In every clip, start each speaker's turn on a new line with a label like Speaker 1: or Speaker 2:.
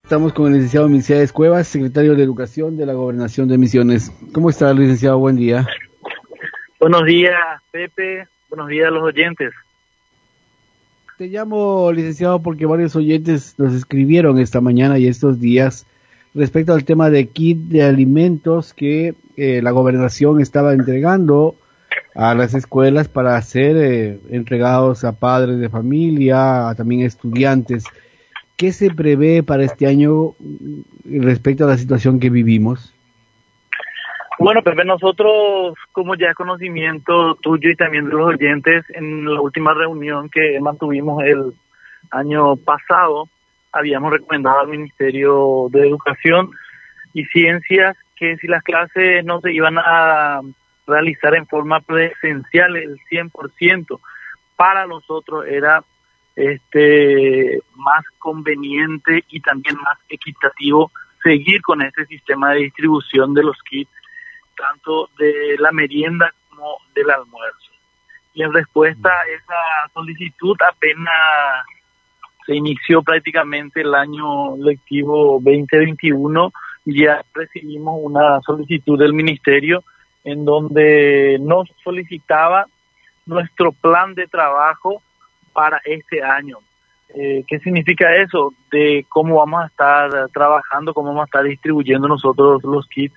Speaker 1: Estamos con el licenciado Misael Cuevas, secretario de Educación de la Gobernación de Misiones. ¿Cómo está, licenciado? Buen día.
Speaker 2: Buenos días, Pepe. Buenos días a los oyentes.
Speaker 1: Te llamo, licenciado, porque varios oyentes nos escribieron esta mañana y estos días respecto al tema de kit de alimentos que la Gobernación estaba entregando a las escuelas para ser entregados a padres de familia, a también estudiantes. ¿Qué se prevé para este año respecto a la situación que vivimos?
Speaker 2: Bueno, Pepe, nosotros, como ya conocimiento tuyo y también de los oyentes, en la última reunión que mantuvimos el año pasado, habíamos recomendado al Ministerio de Educación y Ciencias que si las clases no se iban a realizar en forma presencial el 100%, para nosotros era más conveniente y también más equitativo seguir con este sistema de distribución de los kits, tanto de la merienda como del almuerzo. Y en respuesta a esa solicitud, apenas se inició prácticamente el año lectivo 2021, ya recibimos una solicitud del Ministerio en donde nos solicitaba nuestro plan de trabajo para este año. ¿Qué significa eso? De cómo vamos a estar trabajando, cómo vamos a estar distribuyendo nosotros los kits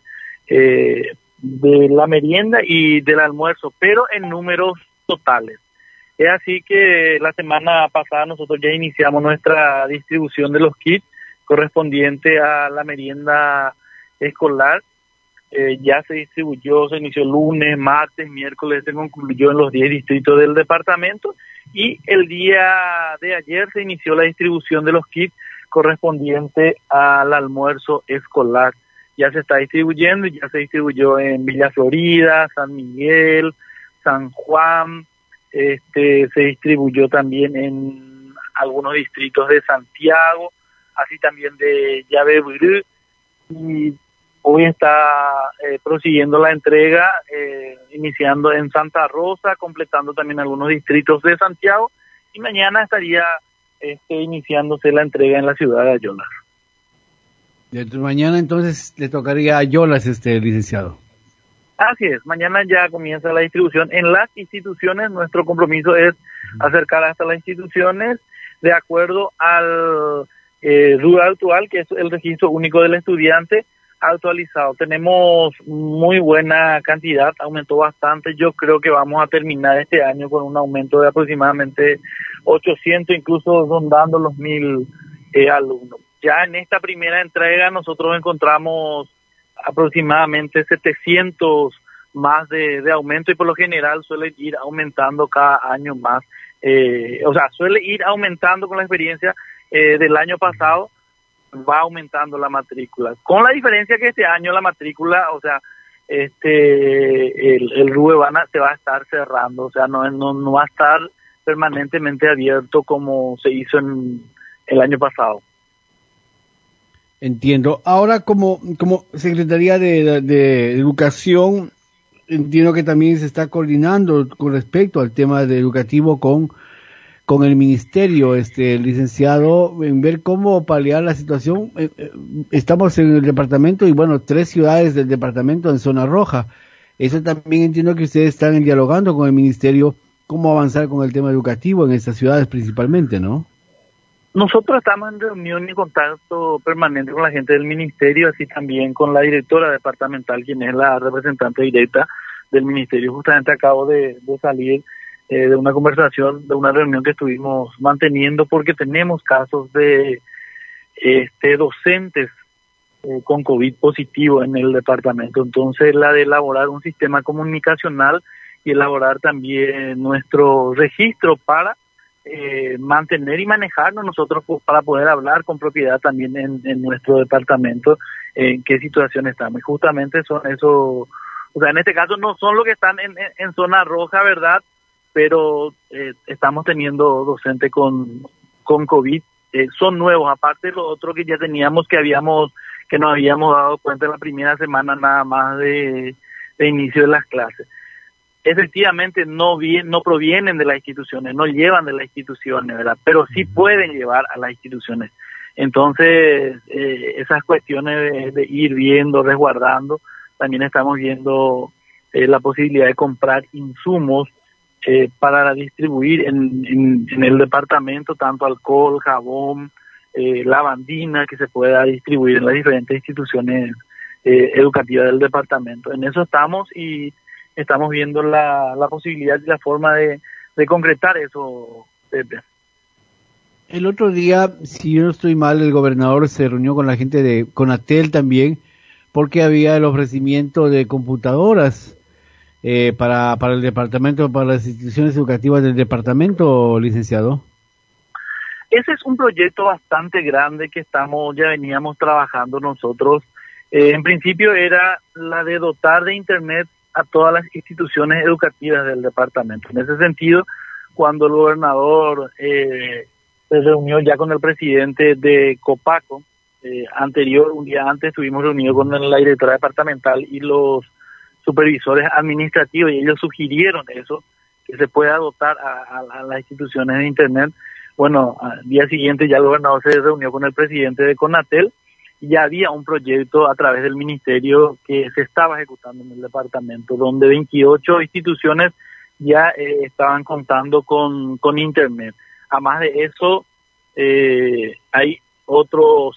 Speaker 2: de la merienda y del almuerzo, pero en números totales. Es así que la semana pasada nosotros ya iniciamos nuestra distribución de los kits correspondiente a la merienda escolar. Ya se distribuyó, se inició lunes, martes, miércoles, se concluyó en los 10 distritos del departamento y el día de ayer se inició la distribución de los kits correspondiente al almuerzo escolar. Ya se está distribuyendo y ya se distribuyó en Villa Florida, San Miguel, San Juan, se distribuyó también en algunos distritos de Santiago, así también de Llavebrú, y hoy está prosiguiendo la entrega, iniciando en Santa Rosa, completando también algunos distritos de Santiago, y mañana estaría iniciándose la entrega en la ciudad de Ayolas.
Speaker 1: Desde mañana entonces le tocaría a Ayolas, licenciado.
Speaker 2: Así es, mañana ya comienza la distribución en las instituciones. Nuestro compromiso es acercar hasta las instituciones de acuerdo al RUE actual, que es el registro único del estudiante actualizado. Tenemos muy buena cantidad, aumentó bastante. Yo creo que vamos a terminar este año con un aumento de aproximadamente 800, incluso rondando los 1000 alumnos. Ya en esta primera entrega nosotros encontramos aproximadamente 700 más de aumento y por lo general suele ir aumentando cada año más. Suele ir aumentando con la experiencia del año pasado, va aumentando la matrícula. Con la diferencia que este año la matrícula, el RUE se va a estar cerrando, no va a estar permanentemente abierto como se hizo en el año pasado.
Speaker 1: Entiendo. Ahora, como Secretaría de Educación, entiendo que también se está coordinando con respecto al tema educativo con el Ministerio, licenciado, en ver cómo paliar la situación. Estamos en el departamento y, 3 ciudades del departamento en zona roja. Eso también entiendo que ustedes están dialogando con el Ministerio, cómo avanzar con el tema educativo en estas ciudades principalmente, ¿no?
Speaker 2: Nosotros estamos en reunión y contacto permanente con la gente del Ministerio, así también con la directora departamental, quien es la representante directa del Ministerio. Justamente acabo de salir de una conversación, de una reunión que estuvimos manteniendo, porque tenemos casos de docentes con COVID positivo en el departamento. Entonces, la de elaborar un sistema comunicacional y elaborar también nuestro registro para mantener y manejarnos nosotros para poder hablar con propiedad también en nuestro departamento en qué situación estamos. Y justamente son esos, en este caso no son los que están en zona roja, ¿verdad? Pero estamos teniendo docentes con COVID, son nuevos, aparte de los otros que ya teníamos, que nos habíamos dado cuenta en la primera semana nada más de inicio de las clases. Efectivamente no provienen de las instituciones, no llevan de las instituciones, ¿verdad? Pero sí pueden llevar a las instituciones. Entonces, esas cuestiones de ir viendo, resguardando, también estamos viendo la posibilidad de comprar insumos para distribuir en el departamento, tanto alcohol, jabón, lavandina, que se pueda distribuir en las diferentes instituciones educativas del departamento. En eso estamos y estamos viendo la posibilidad y la forma de concretar eso, Pepe.
Speaker 1: El otro día, si yo no estoy mal, el gobernador se reunió con la gente de Conatel también, porque había el ofrecimiento de computadoras para el departamento, para las instituciones educativas del departamento, licenciado.
Speaker 2: Ese es un proyecto bastante grande que ya veníamos trabajando nosotros. En principio era la de dotar de internet a todas las instituciones educativas del departamento. En ese sentido, cuando el gobernador se reunió ya con el presidente de Copaco, un día antes estuvimos reunidos con la directora departamental y los supervisores administrativos, y ellos sugirieron eso, que se pueda dotar a las instituciones de internet. Bueno, al día siguiente ya el gobernador se reunió con el presidente de Conatel y ya había un proyecto a través del ministerio que se estaba ejecutando en el departamento, donde 28 instituciones ya estaban contando con internet. Además de eso, hay otros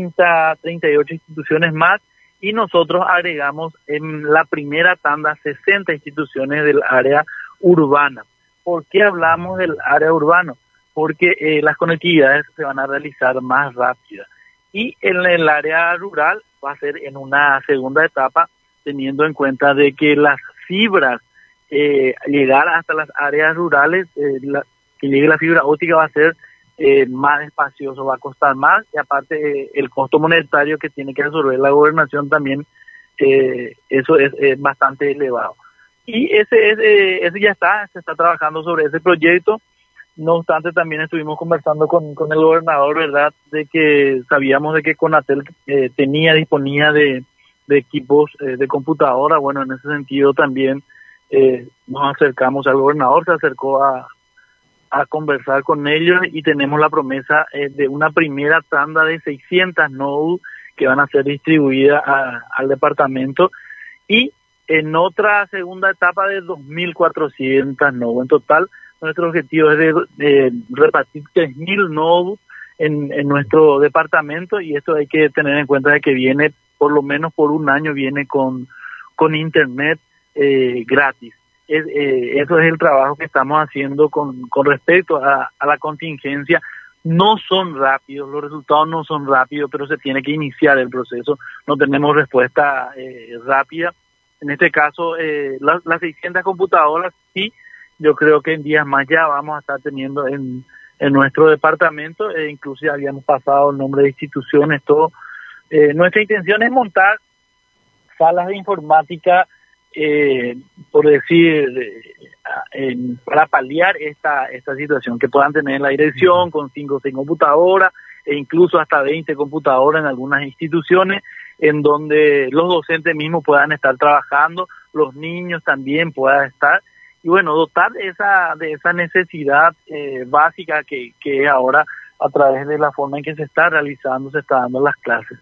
Speaker 2: 38 instituciones más, y nosotros agregamos en la primera tanda 60 instituciones del área urbana. ¿Por qué hablamos del área urbana? Porque las conectividades se van a realizar más rápidas. Y en el área rural va a ser en una segunda etapa, teniendo en cuenta de que las fibras, llegar hasta las áreas rurales, que llegue la fibra óptica va a ser más espacioso, va a costar más, y aparte el costo monetario que tiene que resolver la gobernación también, eso es bastante elevado. Y ese ya se está trabajando sobre ese proyecto. No obstante, también estuvimos conversando con el gobernador, ¿verdad?, de que sabíamos de que Conatel disponía de equipos de computadora. Bueno, en ese sentido también nos acercamos al gobernador, se acercó a conversar con ellos, y tenemos la promesa de una primera tanda de 600 nodes que van a ser distribuidas al departamento, y en otra segunda etapa de 2.400 nodes. En total, nuestro objetivo es de repartir 3.000 nodes en nuestro departamento, y esto hay que tener en cuenta de que viene, por lo menos por un año, viene con internet gratis. Eso es el trabajo que estamos haciendo con respecto a la contingencia. No son rápidos, los resultados no son rápidos, pero se tiene que iniciar el proceso. No tenemos respuesta rápida. En este caso, las 600 computadoras, sí, yo creo que en días más ya vamos a estar teniendo en nuestro departamento, inclusive habíamos pasado el nombre de instituciones, todo. Nuestra intención es montar salas de informática, por decir, para paliar esta situación, que puedan tener la dirección con 5 o 6 computadoras, e incluso hasta 20 computadoras en algunas instituciones, en donde los docentes mismos puedan estar trabajando, los niños también puedan estar, y bueno, dotar de esa necesidad básica que ahora, a través de la forma en que se está realizando, se está dando las clases.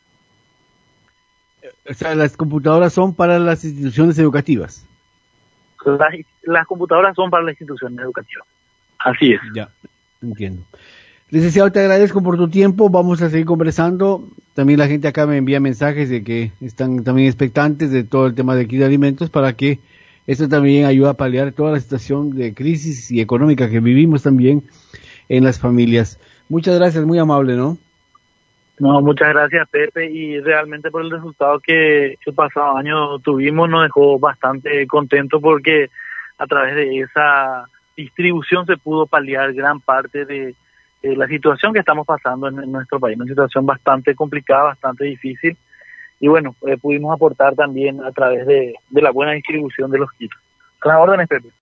Speaker 1: O sea, las computadoras son para las instituciones educativas.
Speaker 2: Las computadoras son para las instituciones educativas. Así es.
Speaker 1: Ya, entiendo. Licenciado, te agradezco por tu tiempo. Vamos a seguir conversando. También la gente acá me envía mensajes de que están también expectantes de todo el tema de equidad de alimentos, para que esto también ayude a paliar toda la situación de crisis y económica que vivimos también en las familias. Muchas gracias, muy amable, ¿no?
Speaker 2: No, muchas gracias, Pepe, y realmente por el resultado que el pasado año tuvimos nos dejó bastante contento, porque a través de esa distribución se pudo paliar gran parte de la situación que estamos pasando en nuestro país, una situación bastante complicada, bastante difícil, y bueno, pudimos aportar también a través de la buena distribución de los kits. A las órdenes, Pepe.